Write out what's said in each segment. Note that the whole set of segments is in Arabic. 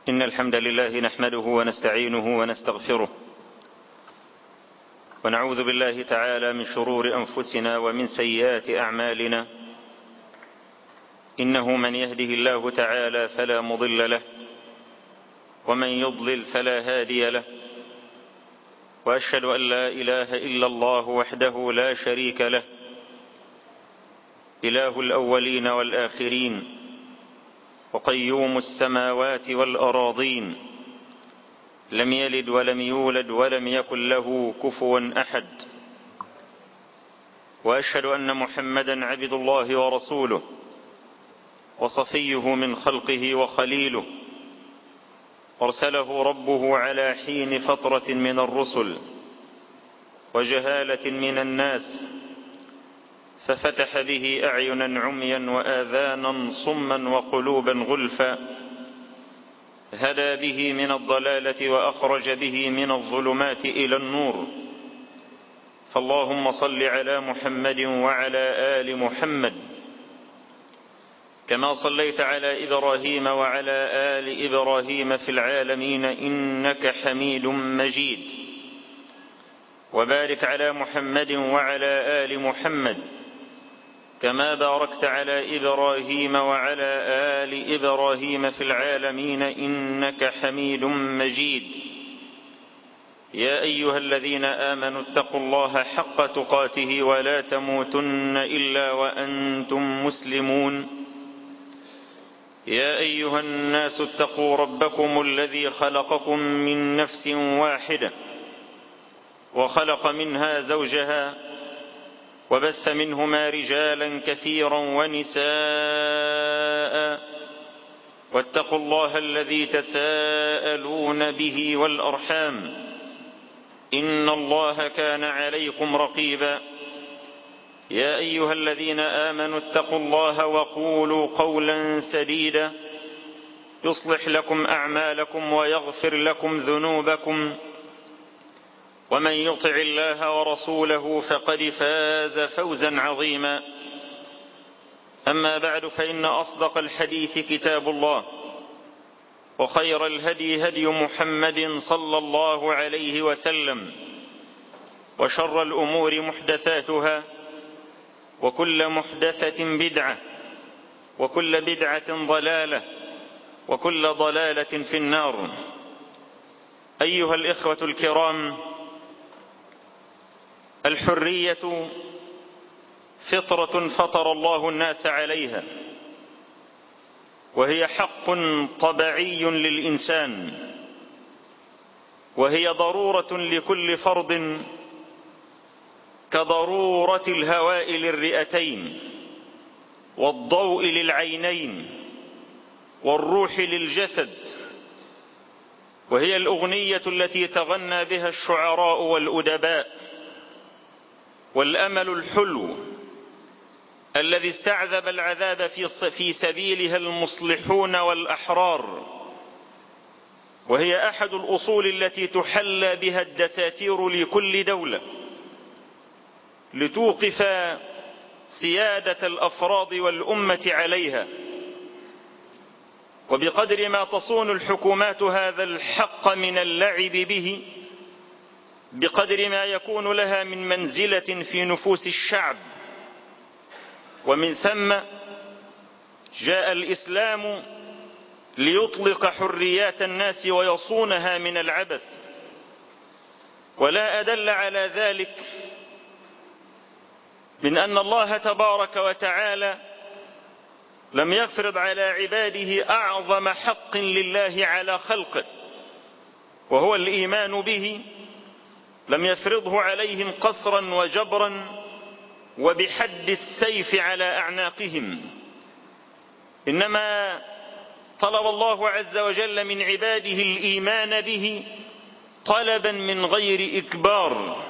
إن الحمد لله نحمده ونستعينه ونستغفره، ونعوذ بالله تعالى من شرور أنفسنا ومن سيئات أعمالنا. إنه من يهده الله تعالى فلا مضل له، ومن يضلل فلا هادي له، وأشهد أن لا إله إلا الله وحده لا شريك له، إله الأولين والآخرين، وقيوم السماوات والأراضين، لم يلد ولم يولد ولم يكن له كفوا أحد. وأشهد أن محمدا عبد الله ورسوله، وصفيه من خلقه وخليله، أرسله ربه على حين فترة من الرسل وجهالة من الناس، ففتح به أعينا عميا وآذانا صما وقلوبا غلفا، هدى به من الضلالة وأخرج به من الظلمات إلى النور. فاللهم صل على محمد وعلى آل محمد كما صليت على إبراهيم وعلى آل إبراهيم في العالمين إنك حميد مجيد. وبارك على محمد وعلى آل محمد كما باركت على إبراهيم وعلى آل إبراهيم في العالمين إنك حميد مجيد. يا أيها الذين آمنوا اتقوا الله حق تقاته ولا تموتن إلا وأنتم مسلمون. يا أيها الناس اتقوا ربكم الذي خلقكم من نفس واحدة، وخلق منها زوجها، وبث منهما رجالا كثيرا ونساء، واتقوا الله الذي تساءلون به والأرحام، إن الله كان عليكم رقيبا. يا أيها الذين آمنوا اتقوا الله وقولوا قولا سديدا يصلح لكم أعمالكم ويغفر لكم ذنوبكم، ومن يطع الله ورسوله فقد فاز فوزا عظيما. أما بعد، فإن أصدق الحديث كتاب الله، وخير الهدي هدي محمد صلى الله عليه وسلم، وشر الأمور محدثاتها، وكل محدثة بدعة، وكل بدعة ضلالة، وكل ضلالة في النار. أيها الإخوة الكرام، الحرية فطرة فطر الله الناس عليها، وهي حق طبيعي للإنسان، وهي ضرورة لكل فرد كضرورة الهواء للرئتين، والضوء للعينين، والروح للجسد. وهي الأغنية التي تغنى بها الشعراء والأدباء، والأمل الحلو الذي استعذب العذاب في سبيلها المصلحون والأحرار. وهي أحد الأصول التي تحلى بها الدساتير لكل دولة لتوقف سيادة الأفراد والأمة عليها. وبقدر ما تصون الحكومات هذا الحق من اللعب به، بقدر ما يكون لها من منزلة في نفوس الشعب. ومن ثم جاء الإسلام ليطلق حريات الناس ويصونها من العبث. ولا أدل على ذلك من أن الله تبارك وتعالى لم يفرض على عباده أعظم حق لله على خلقه، وهو الإيمان به. لم يفرضه عليهم قصرا وجبرا وبحد السيف على أعناقهم، إنما طلب الله عز وجل من عباده الإيمان به طلبا من غير إكبار.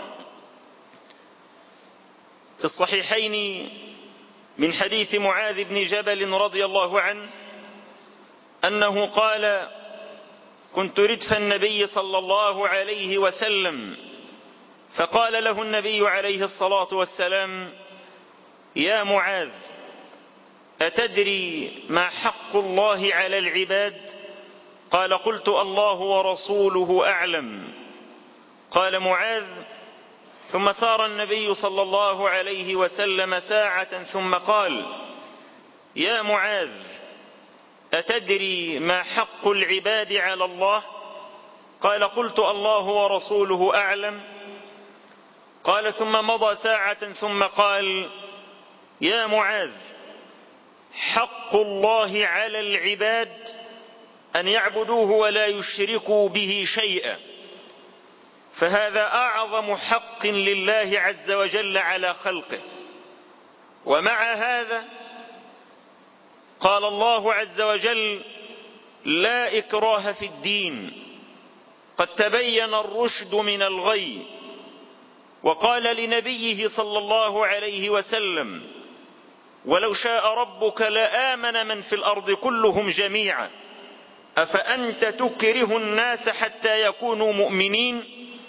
في الصحيحين من حديث معاذ بن جبل رضي الله عنه أنه قال: كنت ردف النبي صلى الله عليه وسلم، فقال له النبي عليه الصلاة والسلام: يا معاذ، أتدري ما حق الله على العباد؟ قال قلت الله ورسوله أعلم. قال معاذ ثم سار النبي صلى الله عليه وسلم ساعة ثم قال يا معاذ أتدري ما حق العباد على الله؟ قال قلت الله ورسوله أعلم. قال ثم مضى ساعة ثم قال يا معاذ حق الله على العباد أن يعبدوه ولا يشركوا به شيئا، فهذا أعظم حق لله عز وجل على خلقه. ومع هذا قال الله عز وجل لا إكراه في الدين قد تبين الرشد من الغي. وقال لنبيه صلى الله عليه وسلم ولو شاء ربك لآمن من في الأرض كلهم جميعا أفأنت تكره الناس حتى يكونوا مؤمنين.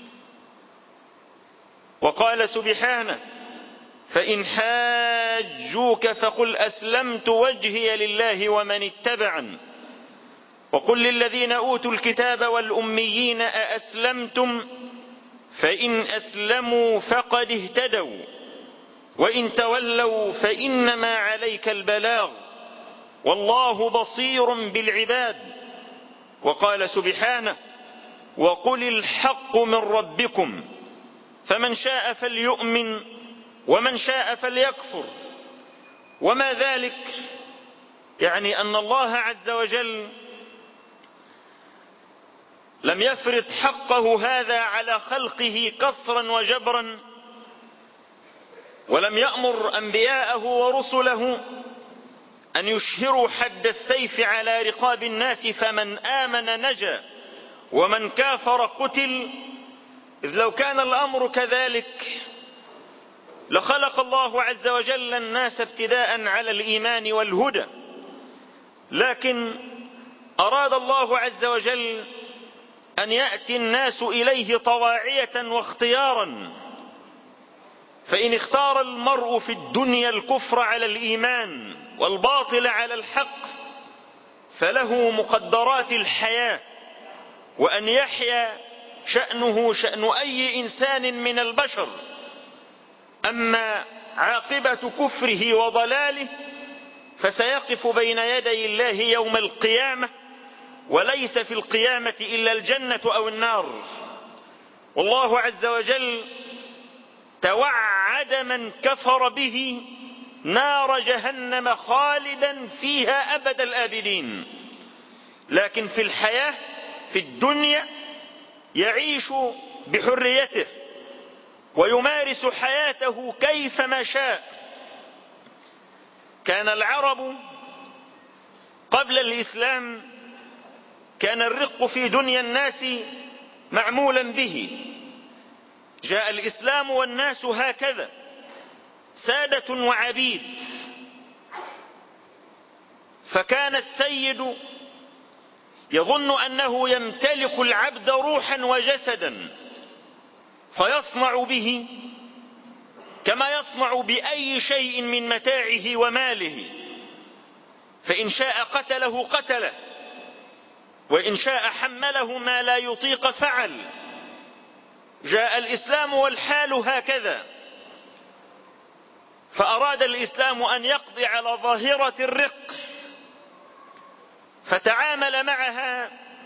وقال سبحانه فإن حاجوك فقل أسلمت وجهي لله ومن اتبعن وقل للذين أوتوا الكتاب والأميين أأسلمتم فإن أسلموا فقد اهتدوا وإن تولوا فإنما عليك البلاغ والله بصير بالعباد. وقال سبحانه وقل الحق من ربكم فمن شاء فليؤمن ومن شاء فليكفر. وما ذلك يعني أن الله عز وجل لم يفرض حقه هذا على خلقه قصرا وجبرا، ولم يأمر أنبياءه ورسله أن يشهروا حد السيف على رقاب الناس فمن آمن نجا ومن كافر قتل، إذ لو كان الأمر كذلك لخلق الله عز وجل الناس ابتداء على الإيمان والهدى، لكن أراد الله عز وجل أن يأتي الناس إليه طواعية واختيارا. فإن اختار المرء في الدنيا الكفر على الإيمان والباطل على الحق فله مقدرات الحياة، وأن يحيا شأنه شأن أي إنسان من البشر. أما عاقبة كفره وضلاله فسيقف بين يدي الله يوم القيامة، وليس في القيامة إلا الجنة أو النار. والله عز وجل توعد من كفر به نار جهنم خالدا فيها أبد الآبدين. لكن في الحياة في الدنيا يعيش بحريته ويمارس حياته كيفما شاء. كان العرب قبل الإسلام كان الرق في دنيا الناس معمولا به. جاء الإسلام والناس هكذا سادة وعبيد، فكان السيد يظن أنه يمتلك العبد روحا وجسدا فيصنع به كما يصنع بأي شيء من متاعه وماله، فإن شاء قتله قتله وإن شاء حمله ما لا يطيق فعل. جاء الإسلام والحال هكذا، فأراد الإسلام أن يقضي على ظاهرة الرق، فتعامل معها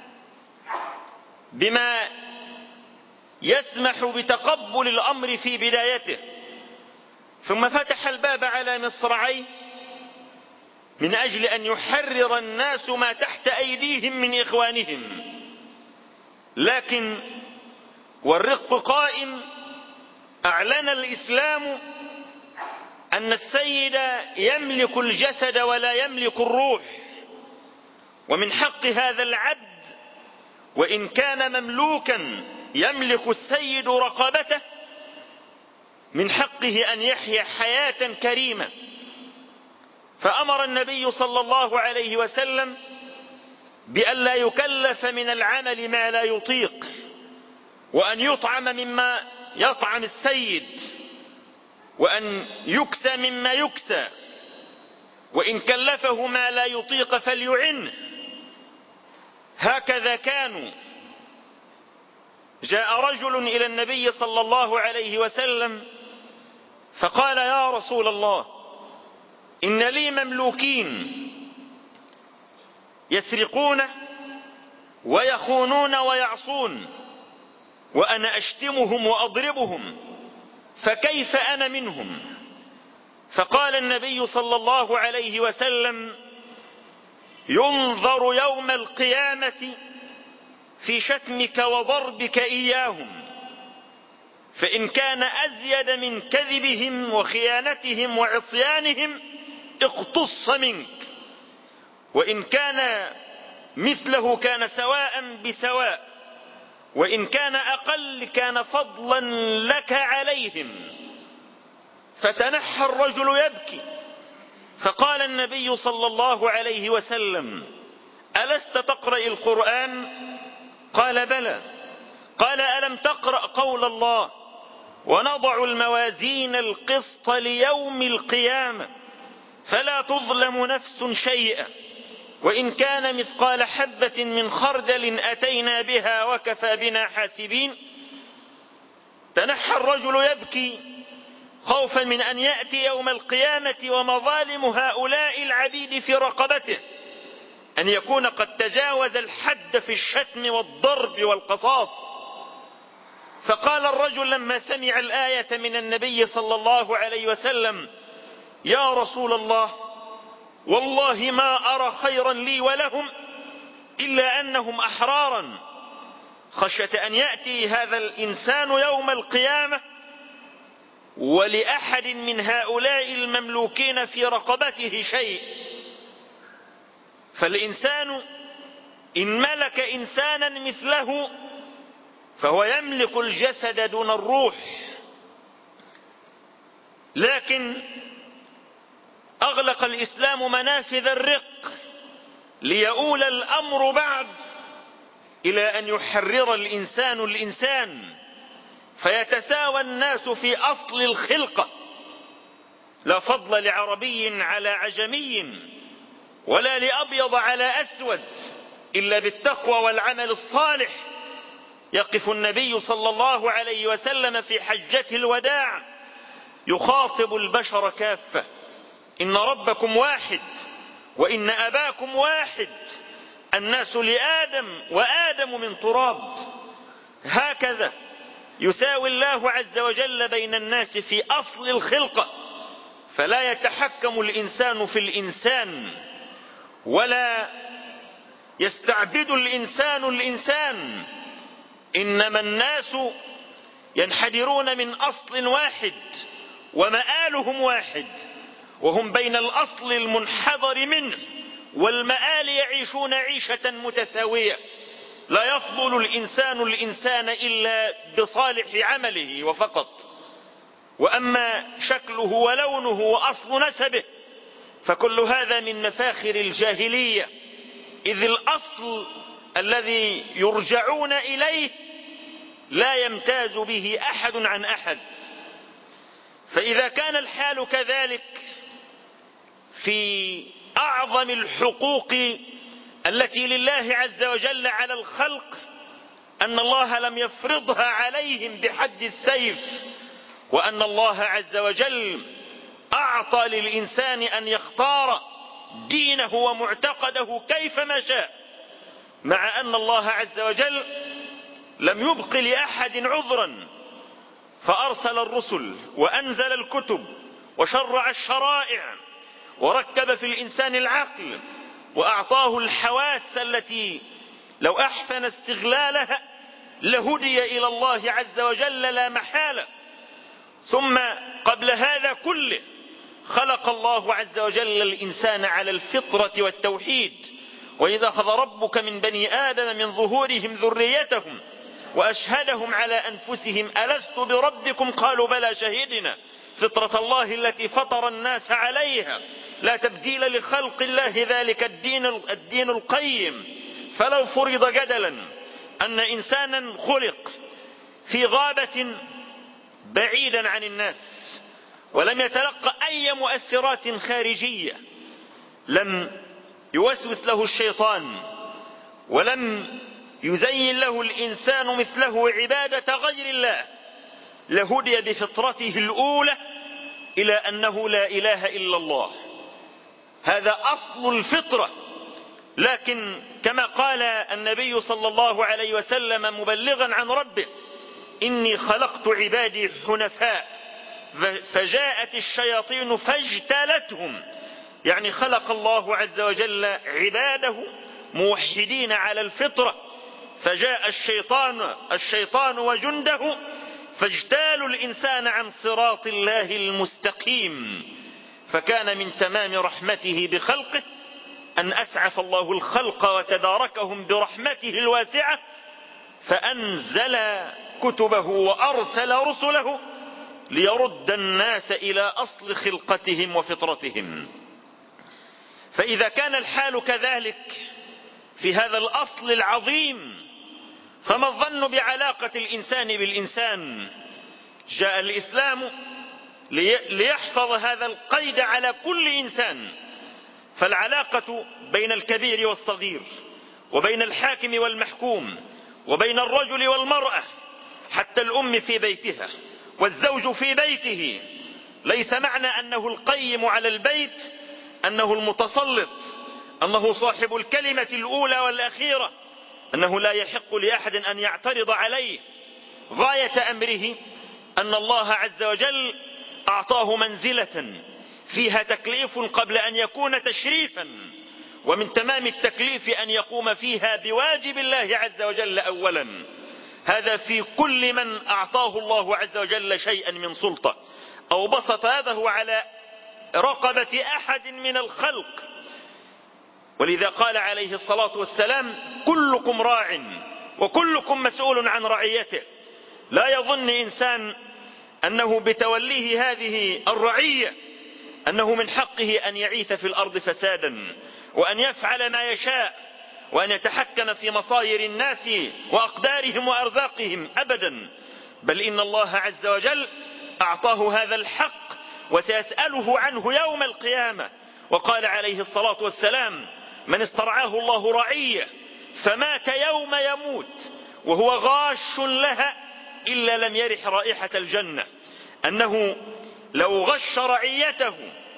بما يسمح بتقبل الأمر في بدايته، ثم فتح الباب على مصراعيه من أجل أن يحرر الناس ما تحت أيديهم من إخوانهم. لكن والرق قائم، أعلن الإسلام أن السيد يملك الجسد ولا يملك الروح، ومن حق هذا العبد وإن كان مملوكا يملك السيد رقبته من حقه أن يحيا حياة كريمة. فأمر النبي صلى الله عليه وسلم بأن لا يكلف من العمل ما لا يطيق، وأن يطعم مما يطعم السيد، وأن يكسى مما يكسى، وإن كلفه ما لا يطيق فليعنه. هكذا كانوا. جاء رجل إلى النبي صلى الله عليه وسلم فقال: يا رسول الله، إن لي مملوكين يسرقون ويخونون ويعصون، وأنا أشتمهم وأضربهم، فكيف أنا منهم؟ فقال النبي صلى الله عليه وسلم: ينظر يوم القيامة في شتمك وضربك إياهم، فإن كان أزيد من كذبهم وخيانتهم وعصيانهم اقتص منك، وإن كان مثله كان سواء بسواء، وإن كان أقل كان فضلا لك عليهم. فتنحى الرجل يبكي، فقال النبي صلى الله عليه وسلم: ألست تقرأ القرآن؟ قال: بلى. قال: ألم تقرأ قول الله: ونضع الموازين القسط ليوم القيامة فلا تظلم نفس شيئا، وإن كان مثقال حبة من خردل أتينا بها وكفى بنا حاسبين؟ تنحى الرجل يبكي خوفا من أن يأتي يوم القيامة ومظالم هؤلاء العبيد في رقبته أن يكون قد تجاوز الحد في الشتم والضرب والقصاص. فقال الرجل لما سمع الآية من النبي صلى الله عليه وسلم: يا رسول الله، والله ما أرى خيرا لي ولهم إلا أنهم أحرارا، خشية أن يأتي هذا الإنسان يوم القيامة ولأحد من هؤلاء المملوكين في رقبته شيء. فالإنسان إن ملك إنسانا مثله فهو يملك الجسد دون الروح. لكن أغلق الإسلام منافذ الرق ليؤول الأمر بعد إلى أن يحرر الإنسان الإنسان، فيتساوى الناس في أصل الخلقة، لا فضل لعربي على عجمي ولا لأبيض على أسود إلا بالتقوى والعمل الصالح. يقف النبي صلى الله عليه وسلم في حجة الوداع يخاطب البشر كافة: إن ربكم واحد وإن أباكم واحد، الناس لآدم وآدم من تراب. هكذا يساوي الله عز وجل بين الناس في أصل الخلقة، فلا يتحكم الإنسان في الإنسان ولا يستعبد الإنسان الإنسان، إنما الناس ينحدرون من أصل واحد ومآلهم واحد، وهم بين الأصل المنحدر منه والمآل يعيشون عيشة متساوية. لا يفضل الإنسان الإنسان إلا بصالح عمله وفقط، وأما شكله ولونه وأصل نسبه فكل هذا من مفاخر الجاهلية، إذ الأصل الذي يرجعون إليه لا يمتاز به أحد عن أحد. فإذا كان الحال كذلك في أعظم الحقوق التي لله عز وجل على الخلق، أن الله لم يفرضها عليهم بحد السيف، وأن الله عز وجل أعطى للإنسان أن يختار دينه ومعتقده كيفما شاء، مع أن الله عز وجل لم يبق لأحد عذرا، فأرسل الرسل وأنزل الكتب وشرع الشرائع وركب في الإنسان العقل وأعطاه الحواس التي لو أحسن استغلالها لهدي إلى الله عز وجل لا محالة. ثم قبل هذا كله خلق الله عز وجل الإنسان على الفطرة والتوحيد: وإذا أخذ ربك من بني آدم من ظهورهم ذريتهم وأشهدهم على أنفسهم ألست بربكم قالوا بلى شهدنا، فطرة الله التي فطر الناس عليها لا تبديل لخلق الله، ذلك الدين القيم. فلو فرض جدلا أن إنسانا خلق في غابة بعيدا عن الناس ولم يتلقى أي مؤثرات خارجية، لم يوسوس له الشيطان ولم يزين له الإنسان مثله عبادة غير الله لهدي بفطرته الأولى إلى أنه لا إله إلا الله. هذا أصل الفطرة. لكن كما قال النبي صلى الله عليه وسلم مبلغا عن ربه: إني خلقت عبادي حنفاء فجاءت الشياطين فاجتالتهم. يعني خلق الله عز وجل عباده موحدين على الفطرة، فجاء الشيطان وجنده فاجتالوا الإنسان عن صراط الله المستقيم. فكان من تمام رحمته بخلقه أن أسعف الله الخلق وتداركهم برحمته الواسعة، فأنزل كتبه وأرسل رسله ليرد الناس إلى أصل خلقتهم وفطرتهم. فإذا كان الحال كذلك في هذا الأصل العظيم، فما الظن بعلاقة الإنسان بالإنسان؟ جاء الإسلام ليحفظ هذا القيد على كل إنسان. فالعلاقة بين الكبير والصغير، وبين الحاكم والمحكوم، وبين الرجل والمرأة، حتى الأم في بيتها والزوج في بيته، ليس معنى أنه القيم على البيت أنه المتسلط، أنه صاحب الكلمة الأولى والأخيرة، أنه لا يحق لأحد أن يعترض عليه. غاية أمره أن الله عز وجل أعطاه منزلة فيها تكليف قبل أن يكون تشريفا، ومن تمام التكليف أن يقوم فيها بواجب الله عز وجل أولا. هذا في كل من أعطاه الله عز وجل شيئا من سلطة أو بسط يده على رقبة أحد من الخلق. ولذا قال عليه الصلاة والسلام: كلكم راع وكلكم مسؤول عن رعيته. لا يظن إنسان أنه بتوليه هذه الرعية أنه من حقه أن يعيث في الأرض فسادا، وأن يفعل ما يشاء، وأن يتحكم في مصائر الناس وأقدارهم وأرزاقهم أبدا. بل إن الله عز وجل أعطاه هذا الحق وسيسأله عنه يوم القيامة. وقال عليه الصلاة والسلام: من استرعاه الله رعية فمات يوم يموت وهو غاش لها إلا لم يرح رائحة الجنة. أنه لو غش رعيته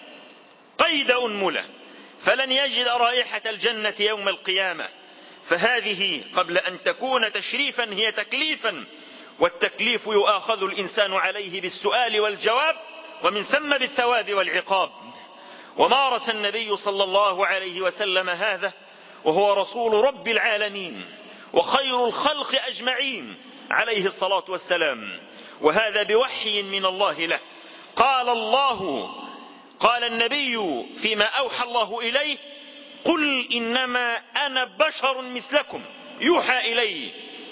قيد أنملة فلن يجد رائحة الجنة يوم القيامة. فهذه قبل أن تكون تشريفا هي تكليفا، والتكليف يؤاخذ الإنسان عليه بالسؤال والجواب، ومن ثم بالثواب والعقاب. ومارس النبي صلى الله عليه وسلم هذا وهو رسول رب العالمين وخير الخلق أجمعين عليه الصلاة والسلام، وهذا بوحي من الله له. قال النبي فيما أوحى الله إليه: قل إنما أنا بشر مثلكم يوحى إلي.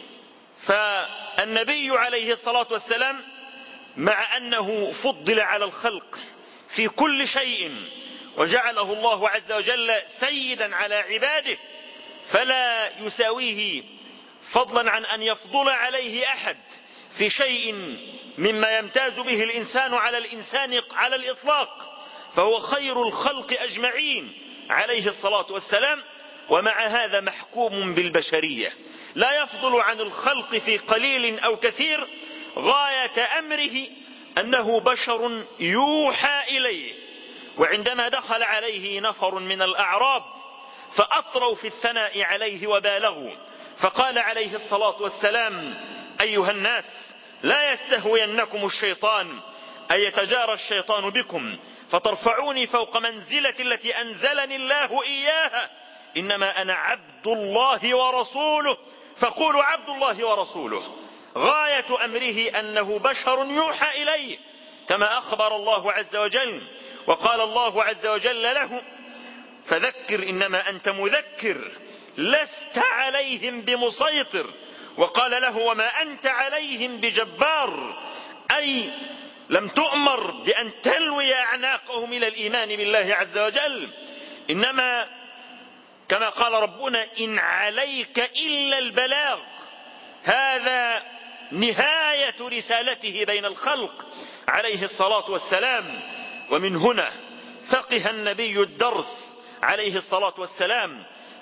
فالنبي عليه الصلاة والسلام مع أنه فضل على الخلق في كل شيء وجعله الله عز وجل سيدا على عباده، فلا يساويه فضلا عن أن يفضل عليه أحد في شيء مما يمتاز به الإنسان على الإنسان على الإطلاق. فهو خير الخلق أجمعين عليه الصلاة والسلام، ومع هذا محكوم بالبشرية، لا يفضل عن الخلق في قليل أو كثير. غاية أمره أنه بشر يوحى إليه. وعندما دخل عليه نفر من الأعراب فأطروا في الثناء عليه وبالغوا، فقال عليه الصلاة والسلام: أيها الناس، لا يستهوينكم الشيطان أن يتجارى الشيطان بكم فترفعوني فوق منزلة التي أنزلني الله إياها. إنما أنا عبد الله ورسوله فقولوا عبد الله ورسوله. غاية أمره أنه بشر يوحى إليه كما أخبر الله عز وجل. وقال الله عز وجل له: فذكر إنما أنت مذكر لست عليهم بمسيطر. وقال له: وما أنت عليهم بجبار، أي لم تؤمر بأن تلوي أعناقهم إلى الإيمان بالله عز وجل، إنما كما قال ربنا: إن عليك إلا البلاغ. هذا نهاية رسالته بين الخلق عليه الصلاة والسلام. ومن هنا فقه النبي الدرس عليه الصلاة والسلام،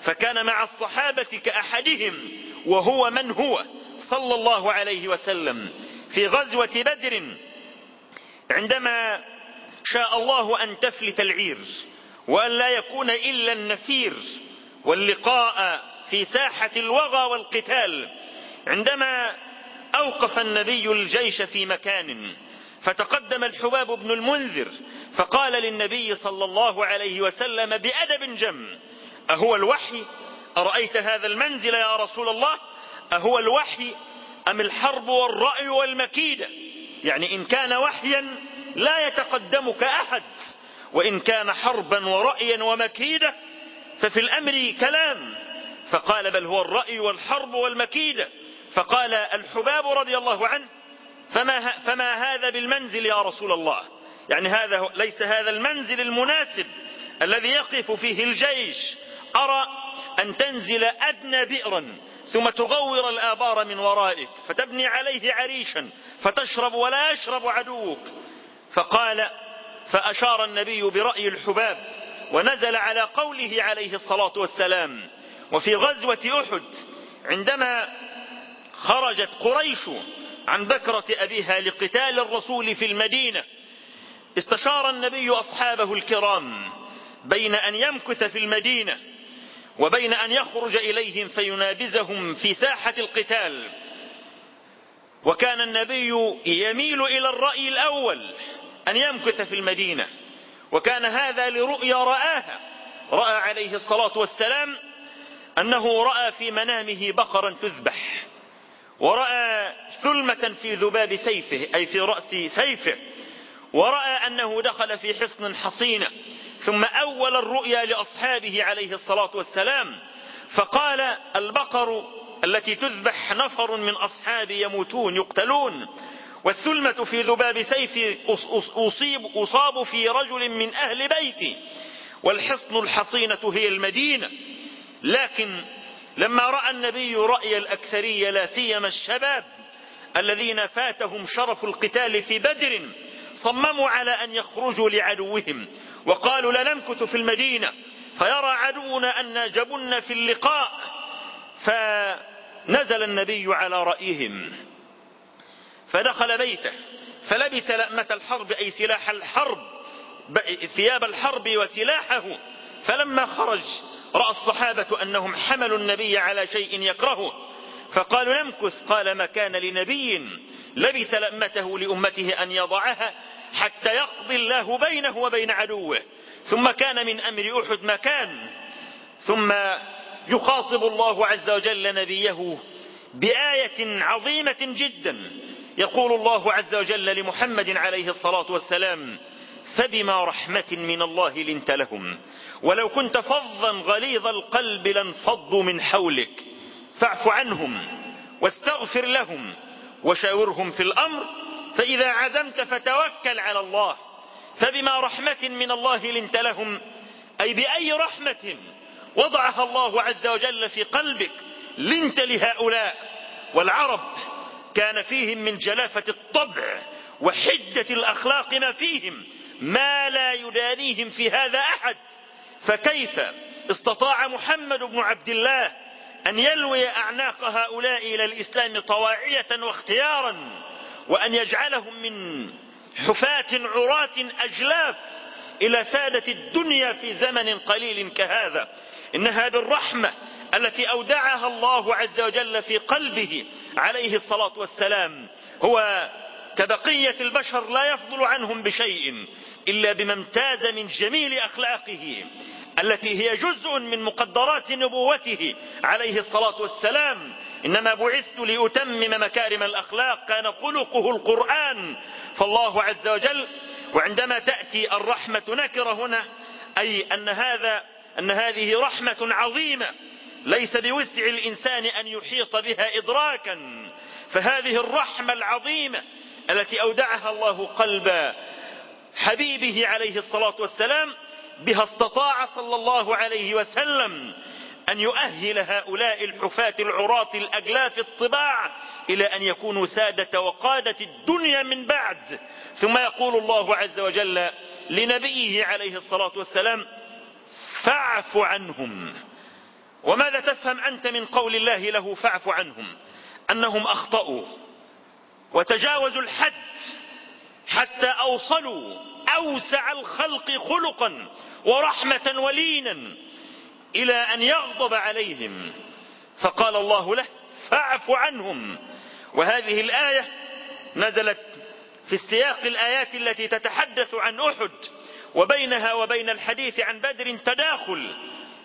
فكان مع الصحابة كأحدهم وهو من هو صلى الله عليه وسلم في غزوة بدر، عندما شاء الله أن تفلت العير وأن لا يكون إلا النفير واللقاء في ساحة الوغى والقتال، عندما أوقف النبي الجيش في مكان، فتقدم الحباب بن المنذر فقال للنبي صلى الله عليه وسلم بأدب جم: أهو الوحي؟ أرأيت هذا المنزل يا رسول الله؟ أهو الوحي أم الحرب والرأي والمكيدة؟ يعني إن كان وحيا لا يتقدمك أحد، وإن كان حربا ورأيا ومكيدة ففي الأمر كلام. فقال: بل هو الرأي والحرب والمكيدة. فقال الحباب رضي الله عنه: فما هذا بالمنزل يا رسول الله؟ يعني ليس هذا المنزل المناسب الذي يقف فيه الجيش. أرى أن تنزل أدنى بئرا ثم تغور الآبار من ورائك فتبني عليه عريشا فتشرب ولا يشرب عدوك. فأشار النبي برأي الحباب ونزل على قوله عليه الصلاة والسلام. وفي غزوة أحد عندما خرجت قريش عن بكرة أبيها لقتال الرسول في المدينة، استشار النبي أصحابه الكرام بين أن يمكث في المدينة وبين أن يخرج إليهم فينابزهم في ساحة القتال. وكان النبي يميل إلى الرأي الأول أن يمكث في المدينة، وكان هذا لرؤيا رآها. رأى عليه الصلاة والسلام أنه رأى في منامه بقرا تذبح، ورأى ثلمة في ذباب سيفه أي في رأس سيفه، ورأى أنه دخل في حصن حصينة. ثم أول الرؤيا لأصحابه عليه الصلاة والسلام فقال: البقر التي تذبح نفر من أصحابي يموتون يقتلون، والثلمة في ذباب سيفي أصاب في رجل من أهل بيتي، والحصن الحصينة هي المدينة. لكن لما رأى النبي رأي الأكثرية لا سيما الشباب الذين فاتهم شرف القتال في بدر، صمموا على أن يخرجوا لعدوهم وقالوا: لا نمكث في المدينة فيرى عدونا أن جبنا في اللقاء. فنزل النبي على رأيهم فدخل بيته فلبس لأمة الحرب أي سلاح الحرب، ثياب الحرب وسلاحه. فلما خرج رأى الصحابة أنهم حملوا النبي على شيء يكرهه فقالوا: نمكث. قال: ما كان لنبي لبس لأمته لأمته أن يضعها حتى يقضي الله بينه وبين عدوه. ثم كان من أمر أحد مكان، ثم يخاطب الله عز وجل نبيه بآية عظيمة جدا. يقول الله عز وجل لمحمد عليه الصلاة والسلام: فبما رحمة من الله لنت لهم ولو كنت فظا غليظ القلب لانفضوا من حولك فاعف عنهم واستغفر لهم وشاورهم في الأمر فإذا عزمت فتوكل على الله. فبما رحمة من الله لنت لهم أي بأي رحمة وضعها الله عز وجل في قلبك لنت لهؤلاء. والعرب كان فيهم من جلافة الطبع وحدة الأخلاق ما فيهم ما لا يدانيهم في هذا أحد. فكيف استطاع محمد بن عبد الله أن يلوي أعناق هؤلاء إلى الإسلام طواعية واختيارا، وأن يجعلهم من حفاة عراة أجلاف إلى سادة الدنيا في زمن قليل كهذا؟ إنها بالرحمة التي أودعها الله عز وجل في قلبه عليه الصلاة والسلام. هو كبقية البشر لا يفضل عنهم بشيء إلا بما امتاز من جميل أخلاقه التي هي جزء من مقدرات نبوته عليه الصلاة والسلام. إنما بعثت لأتمم مكارم الأخلاق، كان خلقه القرآن. فالله عز وجل، وعندما تأتي الرحمة نكرة هنا أي أن هذه رحمة عظيمة ليس بوسع الإنسان أن يحيط بها إدراكا. فهذه الرحمة العظيمة التي أودعها الله قلب حبيبه عليه الصلاة والسلام بها استطاع صلى الله عليه وسلم أن يؤهل هؤلاء الحفاة العراة الأجلاف الطباع إلى أن يكونوا سادة وقادة الدنيا من بعد. ثم يقول الله عز وجل لنبيه عليه الصلاة والسلام: فاعف عنهم وماذا تفهم أنت من قول الله له فاعف عنهم؟ أنهم أخطأوا وتجاوزوا الحد حتى أوصلوا أوسع الخلق خلقا ورحمة ولينا إلى أن يغضب عليهم، فقال الله له فاعف عنهم. وهذه الآية نزلت في السياق الآيات التي تتحدث عن أحد، وبينها وبين الحديث عن بدر تداخل.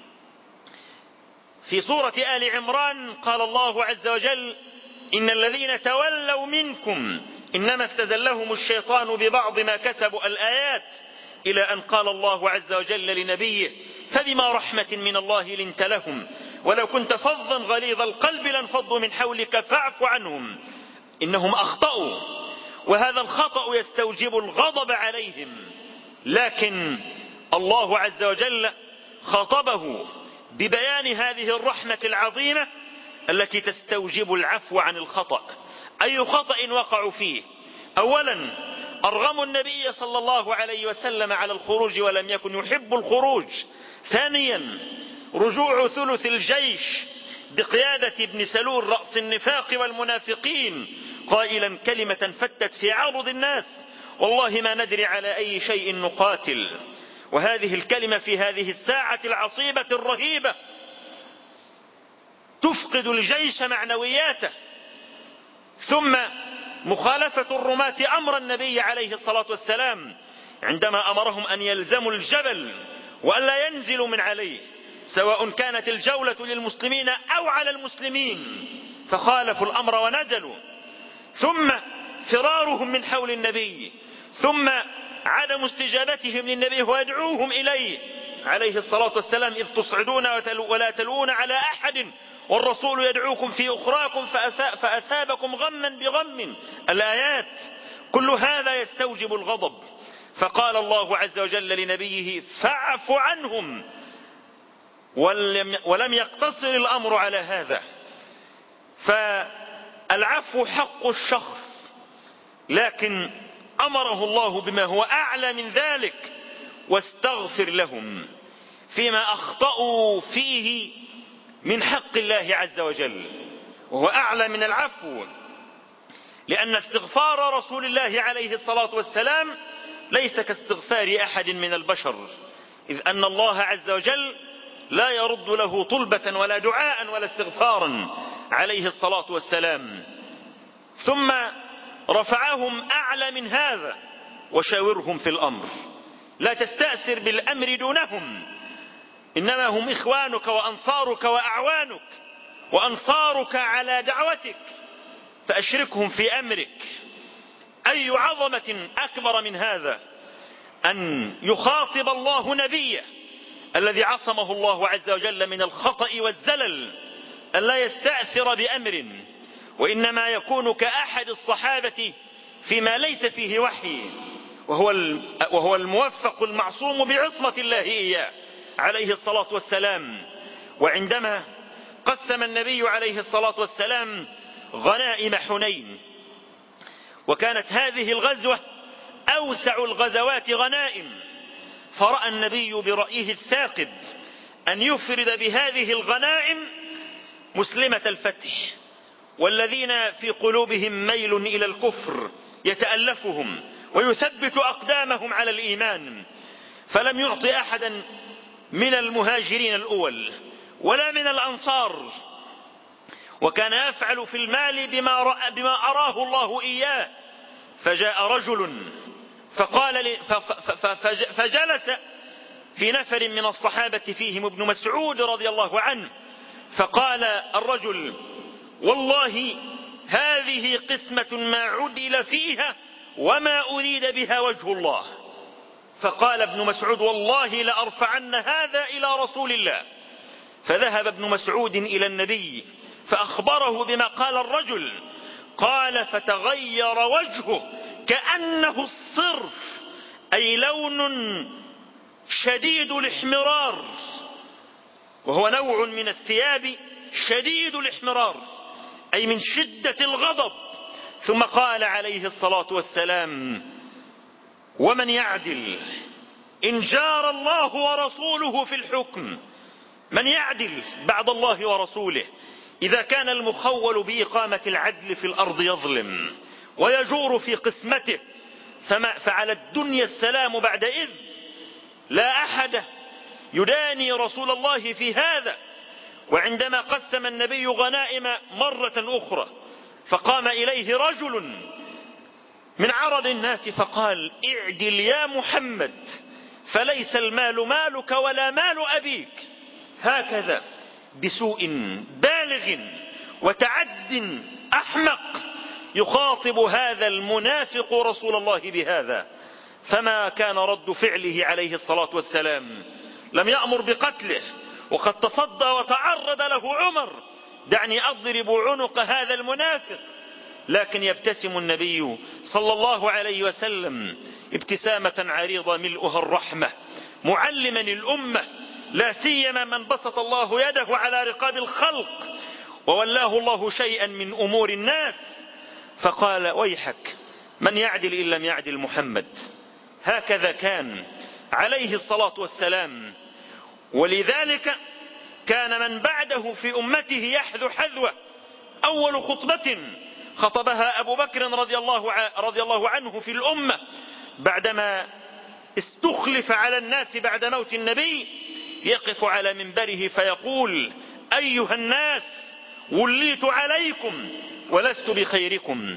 في سورة آل عمران قال الله عز وجل إن الذين تولوا منكم إنما استزلهم الشيطان ببعض ما كسبوا الآيات، إلى أن قال الله عز وجل لنبيه فبما رحمة من الله لنت لهم ولو كنت فظا غليظ القلب لانفضوا من حولك فاعف عنهم إنهم أخطأوا. وهذا الخطأ يستوجب الغضب عليهم، لكن الله عز وجل خاطبه ببيان هذه الرحمة العظيمة التي تستوجب العفو عن الخطأ. أي خطأ وقعوا فيه؟ أولا أرغموا النبي صلى الله عليه وسلم على الخروج ولم يكن يحب الخروج. ثانيا رجوع ثلث الجيش بقيادة ابن سلول رأس النفاق والمنافقين قائلا كلمة فتت في عرض الناس والله ما ندري على أي شيء نقاتل. وهذه الكلمة في هذه الساعة العصيبة الرهيبة تفقد الجيش معنوياته. ثم مخالفة الرماة أمر النبي عليه الصلاة والسلام عندما أمرهم أن يلزموا الجبل وألا ينزلوا من عليه سواء كانت الجولة للمسلمين أو على المسلمين، فخالفوا الأمر ونزلوا. ثم فرارهم من حول النبي، ثم عدم استجابتهم للنبي ويدعوهم إليه عليه الصلاة والسلام إذ تصعدون ولا تلوون على أحد والرسول يدعوكم في أخراكم فأثابكم غما بغم الآيات. كل هذا يستوجب الغضب، فقال الله عز وجل لنبيه فاعف عنهم، ولم يقتصر الأمر على هذا. فالعفو حق الشخص، لكن أمره الله بما هو أعلى من ذلك واستغفر لهم فيما أخطأوا فيه من حق الله عز وجل، وهو أعلى من العفو، لأن استغفار رسول الله عليه الصلاة والسلام ليس كاستغفار أحد من البشر، إذ أن الله عز وجل لا يرد له طلبة ولا دعاء ولا استغفارا عليه الصلاة والسلام. ثم رفعهم أعلى من هذا وشاورهم في الأمر، لا تستأثر بالأمر دونهم، إنما هم إخوانك وأنصارك وأعوانك وأنصارك على دعوتك، فأشركهم في أمرك. أي عظمة أكبر من هذا أن يخاطب الله نبيه الذي عصمه الله عز وجل من الخطأ والزلل أن لا يستأثر بأمر، وإنما يكون كأحد الصحابة فيما ليس فيه وحي، وهو الموفق المعصوم بعصمة الله إياه عليه الصلاة والسلام. وعندما قسم النبي عليه الصلاة والسلام غنائم حنين، وكانت هذه الغزوة أوسع الغزوات غنائم، فرأى النبي برأيه الثاقب أن يفرد بهذه الغنائم مسلمة الفتح والذين في قلوبهم ميل إلى الكفر يتألفهم ويثبت أقدامهم على الإيمان، فلم يعطي أحدا من المهاجرين الأول ولا من الأنصار، وكان يفعل في المال بما أراه الله إياه. فجاء رجل فجلس في نفر من الصحابة فيهم ابن مسعود رضي الله عنه، فقال الرجل والله هذه قسمة ما عدل فيها وما أريد بها وجه الله. فقال ابن مسعود والله لأرفعن هذا إلى رسول الله. فذهب ابن مسعود إلى النبي فأخبره بما قال الرجل، قال فتغير وجهه كأنه الصرف، أي لون شديد الاحمرار، وهو نوع من الثياب شديد الاحمرار أي من شدة الغضب. ثم قال عليه الصلاة والسلام ومن يعدل إن جار الله ورسوله في الحكم من يعدل بعد الله ورسوله إذا كان المخول بإقامة العدل في الأرض يظلم ويجور في قسمته؟ فعلى الدنيا السلام بعدئذ. لا أحد يداني رسول الله في هذا. وعندما قسم النبي غنائم مرة أخرى فقام إليه رجل من عرض الناس فقال: اعدل يا محمد فليس المال مالك ولا مال أبيك. هكذا بسوء بالغ وتعد أحمق يخاطب هذا المنافق رسول الله بهذا. فما كان رد فعله عليه الصلاة والسلام؟ لم يأمر بقتله، وقد تصدى وتعرض له عمر: دعني أضرب عنق هذا المنافق. لكن يبتسم النبي صلى الله عليه وسلم ابتسامة عريضة ملؤها الرحمة، معلما الأمة، لا سيما من بسط الله يده على رقاب الخلق وولاه الله شيئا من أمور الناس، فقال: ويحك، من يعدل إن لم يعدل محمد؟ هكذا كان عليه الصلاة والسلام. ولذلك كان من بعده في أمته يحذو حذوه. أول خطبة خطبها أبو بكر رضي الله عنه في الأمة بعدما استخلف على الناس بعد موت النبي، يقف على منبره فيقول: أيها الناس، وليت عليكم ولست بخيركم،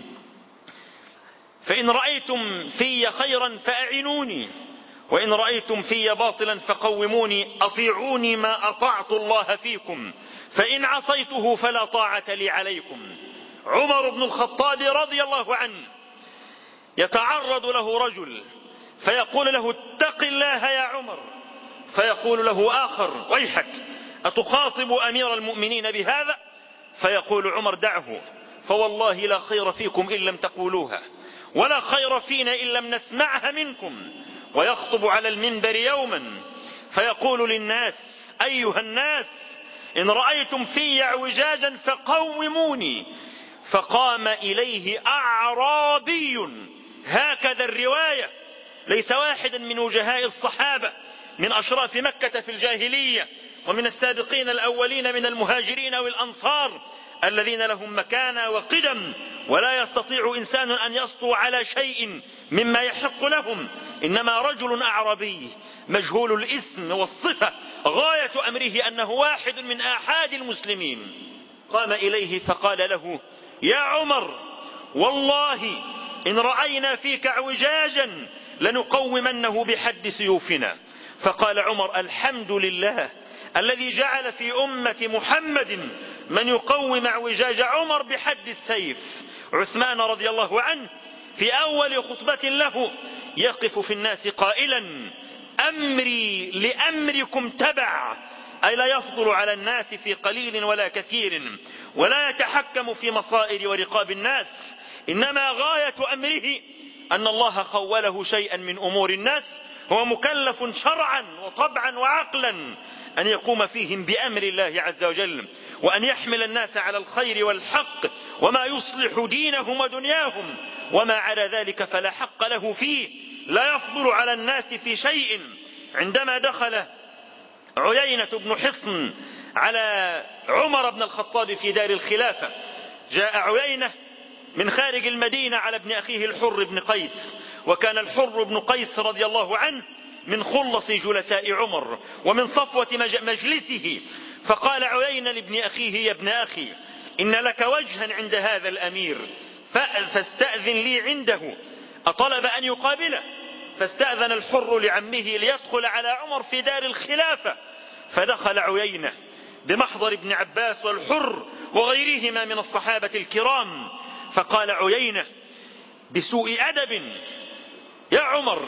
فإن رأيتم في خيرا فأعنوني، وإن رأيتم في باطلا فقوموني، أطيعوني ما أطعت الله فيكم، فإن عصيته فلا طاعة لي عليكم. عمر بن الخطاب رضي الله عنه يتعرض له رجل فيقول له: اتق الله يا عمر. فيقول له آخر: ويحك، أتخاطب أمير المؤمنين بهذا؟ فيقول عمر: دعه، فوالله لا خير فيكم إن لم تقولوها، ولا خير فينا إن لم نسمعها منكم. ويخطب على المنبر يوما فيقول للناس: أيها الناس، إن رأيتم في اعوجاجا فقوموني. فقام إليه أعرابي، هكذا الرواية، ليس واحدا من وجهاء الصحابة من أشراف مكة في الجاهلية ومن السابقين الأولين من المهاجرين والأنصار الذين لهم مكانة وقدم ولا يستطيع إنسان أن يسطو على شيء مما يحق لهم، إنما رجل أعرابي مجهول الاسم والصفة، غاية أمره أنه واحد من آحاد المسلمين. قام إليه فقال له: يا عمر، والله إن رأينا فيك اعوجاجا لنقومنه بحد سيوفنا. فقال عمر: الحمد لله الذي جعل في أمة محمد من يقوم اعوجاج عمر بحد السيف. عثمان رضي الله عنه في أول خطبة له يقف في الناس قائلا: أمري لأمركم تبع، أي لا يفضل على الناس في قليل ولا كثير، ولا يتحكم في مصائر ورقاب الناس، إنما غاية أمره أن الله خوله شيئا من أمور الناس، هو مكلف شرعا وطبعا وعقلا أن يقوم فيهم بأمر الله عز وجل، وأن يحمل الناس على الخير والحق وما يصلح دينهم ودنياهم، وما على ذلك فلا حق له فيه، لا يفضل على الناس في شيء. عندما دخل عيينة بن حصن على عمر بن الخطاب في دار الخلافة، جاء عيينة من خارج المدينة على ابن أخيه الحر بن قيس، وكان الحر بن قيس رضي الله عنه من خلص جلساء عمر ومن صفوة مجلسه. فقال عيينة لابن أخيه: يا ابن أخي، إن لك وجها عند هذا الأمير فاستأذن لي عنده. أطلب أن يقابله، فاستأذن الحر لعمه ليدخل على عمر في دار الخلافة، فدخل عيينة بمحضر ابن عباس والحر وغيرهما من الصحابة الكرام، فقال عيينة بسوء أدب: يا عمر،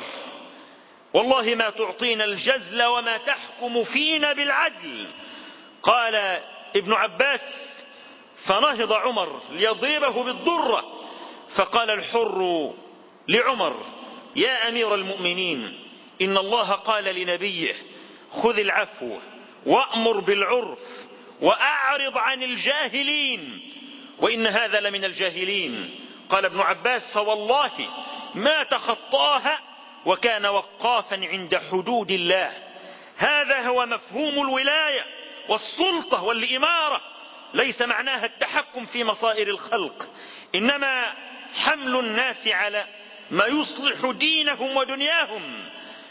والله ما تعطينا الجزل وما تحكم فينا بالعدل. قال ابن عباس: فنهض عمر ليضربه بالضرة، فقال الحر لعمر: يا أمير المؤمنين، إن الله قال لنبيه: خذ العفو وأمر بالعرف وأعرض عن الجاهلين، وإن هذا لمن الجاهلين. قال ابن عباس: فوالله ما تخطاها، وكان وقافا عند حدود الله. هذا هو مفهوم الولاية والسلطة والإمارة ليس معناها التحكم في مصائر الخلق، إنما حمل الناس على ما يصلح دينهم ودنياهم.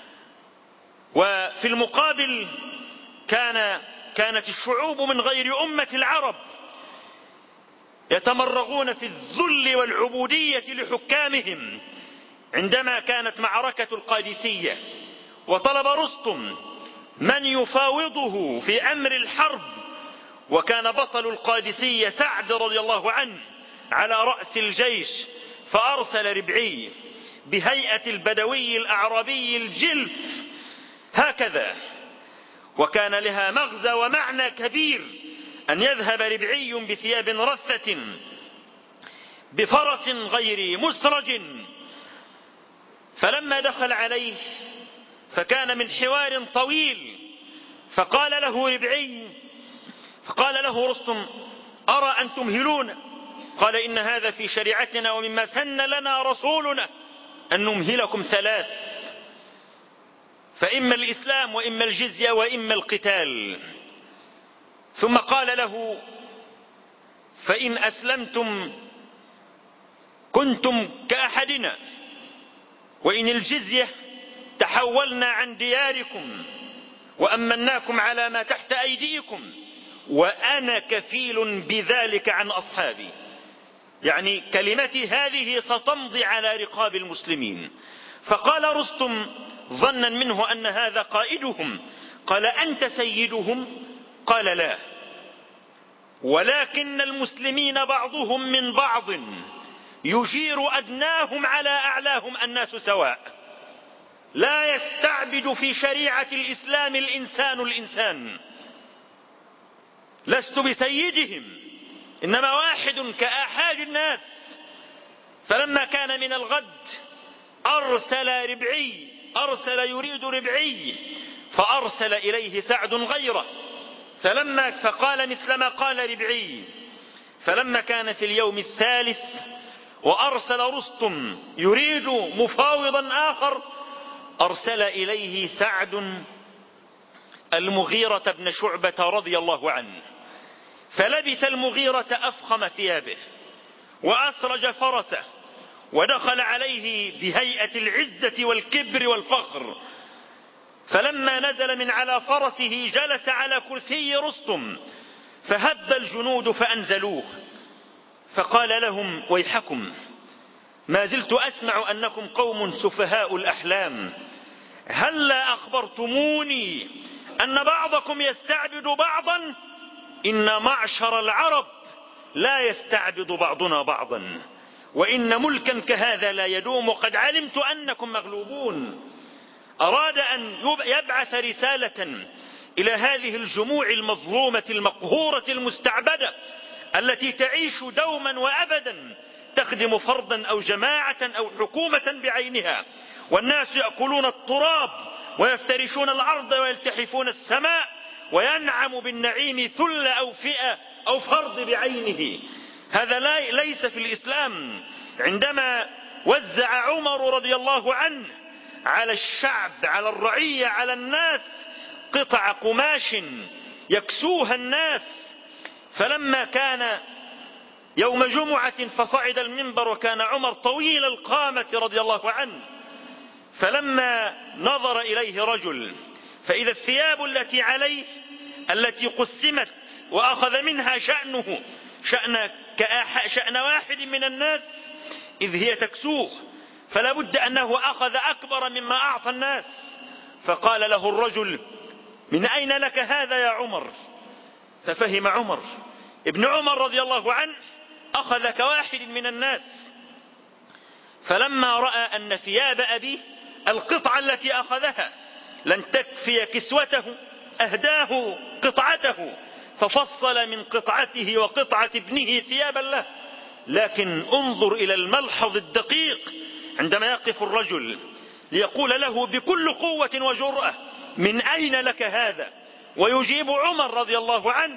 وفي المقابل كانت الشعوب من غير أمة العرب يتمرغون في الذل والعبودية لحكامهم. عندما كانت معركة القادسية وطلب رستم من يفاوضه في أمر الحرب، وكان بطل القادسية سعد رضي الله عنه على رأس الجيش، فأرسل ربعي بهيئة البدوي الأعرابي الجلف هكذا، وكان لها مغزى ومعنى كبير أن يذهب ربعي بثياب رثة بفرس غير مسرج. فلما دخل عليه فكان من حوار طويل، فقال له رستم: أرى أن تمهلون. قال: إن هذا في شريعتنا ومما سن لنا رسولنا أن نمهلكم 3، فإما الإسلام وإما الجزية وإما القتال. ثم قال له: فإن أسلمتم كنتم كأحدنا، وإن الجزية تحولنا عن دياركم وأمناكم على ما تحت أيديكم، وأنا كفيل بذلك عن أصحابي. يعني كلمتي هذه ستمضي على رقاب المسلمين. فقال رستم ظنا منه أن هذا قائدهم: قال: أنت سيدهم؟ قال: لا، ولكن المسلمين بعضهم من بعض يجير أدناهم على أعلاهم، الناس سواء، لا يستعبد في شريعة الإسلام الإنسان. لست بسيدهم، إنما واحد كآحاد الناس. فلما كان من الغد أرسل يريد ربعي، فأرسل إليه سعد غيره، فقال مثل ما قال ربعي. فلما كان في اليوم الثالث وأرسل رستم يريد مفاوضا آخر، أرسل إليه سعد المغيرة بن شعبة رضي الله عنه، فلبث المغيرة أفخم ثيابه وأسرج فرسه، ودخل عليه بهيئة العزة والكبر والفخر. فلما نزل من على فرسه جلس على كرسي رستم، فهب الجنود فأنزلوه، فقال لهم: ويحكم، ما زلت أسمع أنكم قوم سفهاء الأحلام، هلا أخبرتموني أن بعضكم يستعبد بعضا؟ إن معشر العرب لا يستعبد بعضنا بعضا، وإن ملكا كهذا لا يدوم، وقد علمت أنكم مغلوبون. أراد أن يبعث رسالة إلى هذه الجموع المظلومة المقهورة المستعبدة التي تعيش دوما وأبدا تخدم فردا أو جماعة أو حكومة بعينها، والناس يأكلون التراب ويفترشون الأرض ويلتحفون السماء، وينعم بالنعيم ثل أو فئة أو فرد بعينه. هذا ليس في الإسلام. عندما وزع عمر رضي الله عنه على الشعب، على الرعية، على الناس قطع قماش يكسوها الناس، فلما كان يوم جمعة فصعد المنبر، وكان عمر طويل القامة رضي الله عنه، فلما نظر إليه رجل فإذا الثياب التي عليه التي قسمت وأخذ منها شأنه شأن واحد من الناس إذ هي تكسوه، فلا بد أنه أخذ أكبر مما أعطى الناس. فقال له الرجل: من أين لك هذا يا عمر؟ ففهم عمر. ابن عمر رضي الله عنه أخذ كواحد من الناس، فلما رأى أن ثياب أبيه القطعة التي أخذها لن تكفي كسوته أهداه قطعته، ففصل من قطعته وقطعة ابنه ثيابا له. لكن انظر إلى الملحظ الدقيق عندما يقف الرجل ليقول له بكل قوة وجرأة: من أين لك هذا؟ ويجيب عمر رضي الله عنه: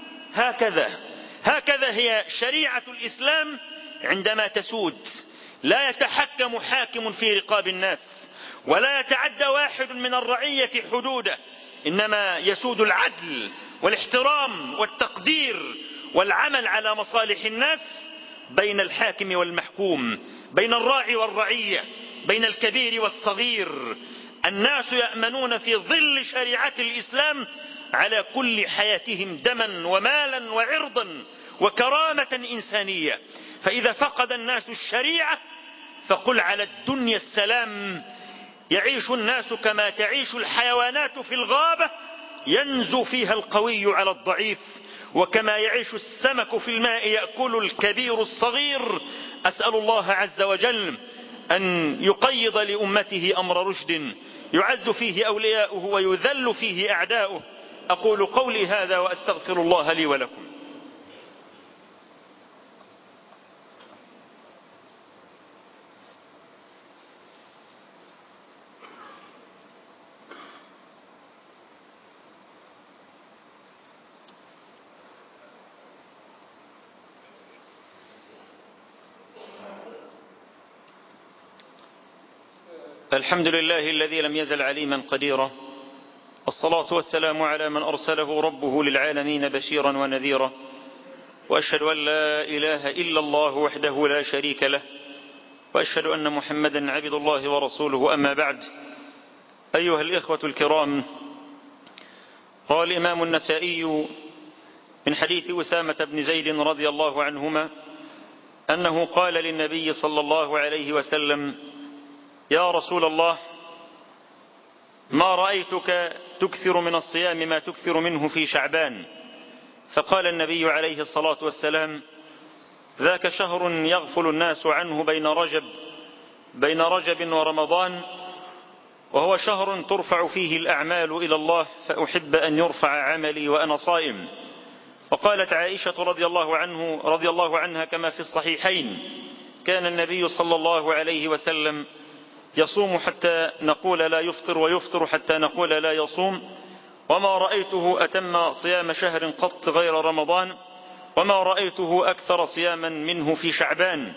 هكذا هي شريعة الإسلام عندما تسود. لا يتحكم حاكم في رقاب الناس، ولا يتعدى واحد من الرعية حدوده، إنما يسود العدل والاحترام والتقدير والعمل على مصالح الناس بين الحاكم والمحكوم، بين الراعي والرعية، بين الكبير والصغير. الناس يأمنون في ظل شريعة الإسلام على كل حياتهم دما ومالا وعرضا وكرامة إنسانية. فإذا فقد الناس الشريعة فقل على الدنيا السلام. يعيش الناس كما تعيش الحيوانات في الغابة، ينزو فيها القوي على الضعيف، وكما يعيش السمك في الماء يأكل الكبير الصغير. أسأل الله عز وجل أن يقيض لأمته أمر رشد يعز فيه أولياؤه ويذل فيه أعداؤه. أقول قولي هذا وأستغفر الله لي ولكم. الحمد لله الذي لم يزل عليما قديرا، الصلاة والسلام على من أرسله ربه للعالمين بشيرا ونذيرا، وأشهد أن لا إله إلا الله وحده لا شريك له، وأشهد أن محمدا عبد الله ورسوله. أما بعد، أيها الإخوة الكرام، روى الإمام النسائي من حديث أسامة بن زيد رضي الله عنهما أنه قال للنبي صلى الله عليه وسلم: يا رسول الله، ما رأيتك تكثر من الصيام ما تكثر منه في شعبان. فقال النبي عليه الصلاة والسلام: ذاك شهر يغفل الناس عنه بين رجب ورمضان، وهو شهر ترفع فيه الأعمال إلى الله، فأحب أن يرفع عملي وأنا صائم. وقالت عائشة رضي الله عنها كما في الصحيحين: كان النبي صلى الله عليه وسلم يصوم حتى نقول لا يفطر، ويفطر حتى نقول لا يصوم، وما رأيته أتم صيام شهر قط غير رمضان، وما رأيته أكثر صياما منه في شعبان.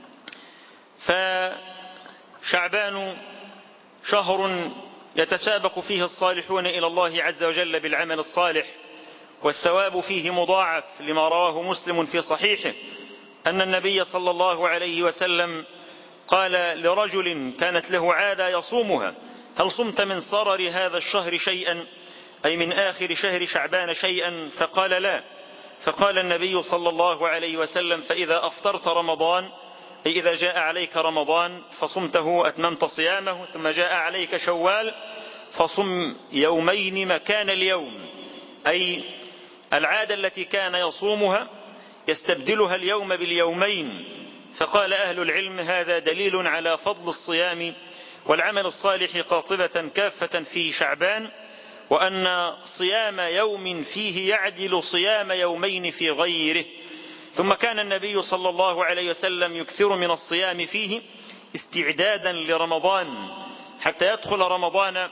فشعبان شهر يتسابق فيه الصالحون إلى الله عز وجل بالعمل الصالح، والثواب فيه مضاعف، لما رواه مسلم في صحيحه أن النبي صلى الله عليه وسلم قال لرجل كانت له عادة يصومها: هل صمت من صرر هذا الشهر شيئا، أي من آخر شهر شعبان شيئا؟ فقال لا. فقال النبي صلى الله عليه وسلم: فإذا أفطرت رمضان، أي إذا جاء عليك رمضان فصمته أتممت صيامه، ثم جاء عليك شوال فصم يومين مكان اليوم، أي العادة التي كان يصومها يستبدلها اليوم باليومين. فقال أهل العلم: هذا دليل على فضل الصيام والعمل الصالح قاطبة كافة في شعبان، وأن صيام يوم فيه يعدل صيام يومين في غيره. ثم كان النبي صلى الله عليه وسلم يكثر من الصيام فيه استعدادا لرمضان، حتى يدخل رمضان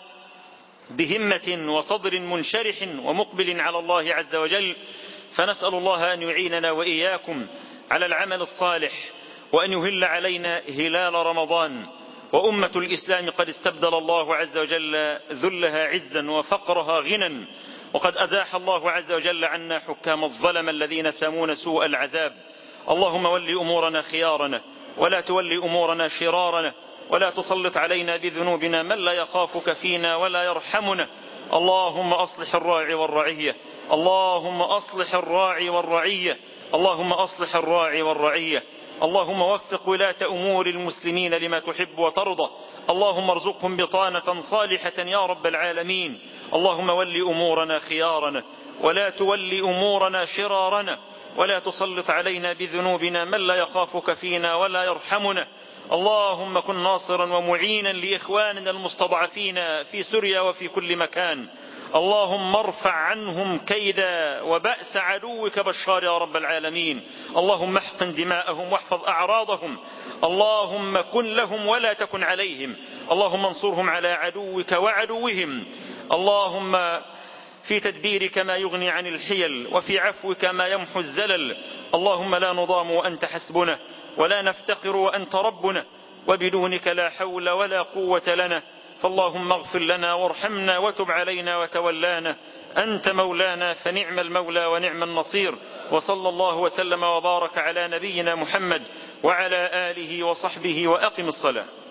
بهمة وصدر منشرح ومقبل على الله عز وجل. فنسأل الله أن يعيننا وإياكم على العمل الصالح، وأن يهل علينا هلال رمضان. وأمة الإسلام قد استبدل الله عز وجل ذلها عزا وفقرها غنى، وقد أزاح الله عز وجل عنا حكام الظلم الذين سامون سوء العذاب. اللهم ول أمورنا خيارنا، ولا تول أمورنا شرارنا، ولا تسلط علينا بذنوبنا من لا يخافك فينا ولا يرحمنا. اللهم أصلح الراعي والرعية، اللهم أصلح الراعي والرعية، اللهم أصلح الراعي والرعية. اللهم وفق ولاة أمور المسلمين لما تحب وترضى. اللهم ارزقهم بطانة صالحة يا رب العالمين. اللهم ول أمورنا خيارنا، ولا تول أمورنا شرارنا، ولا تسلط علينا بذنوبنا من لا يخافك فينا ولا يرحمنا. اللهم كن ناصرا ومعينا لإخواننا المستضعفين في سوريا وفي كل مكان. اللهم ارفع عنهم كيد وبأس عدوك بشار يا رب العالمين. اللهم احقن دماءهم واحفظ أعراضهم. اللهم كن لهم ولا تكن عليهم. اللهم انصرهم على عدوك وعدوهم. اللهم في تدبيرك ما يغني عن الحيل، وفي عفوك ما يمحو الزلل. اللهم لا نضام وأنت حسبنا، ولا نفتقر وأنت ربنا، وبدونك لا حول ولا قوة لنا. فاللهم اغفر لنا وارحمنا وتب علينا وتولانا، أنت مولانا فنعم المولى ونعم النصير. وصلى الله وسلم وبارك على نبينا محمد وعلى آله وصحبه، وأقم الصلاة.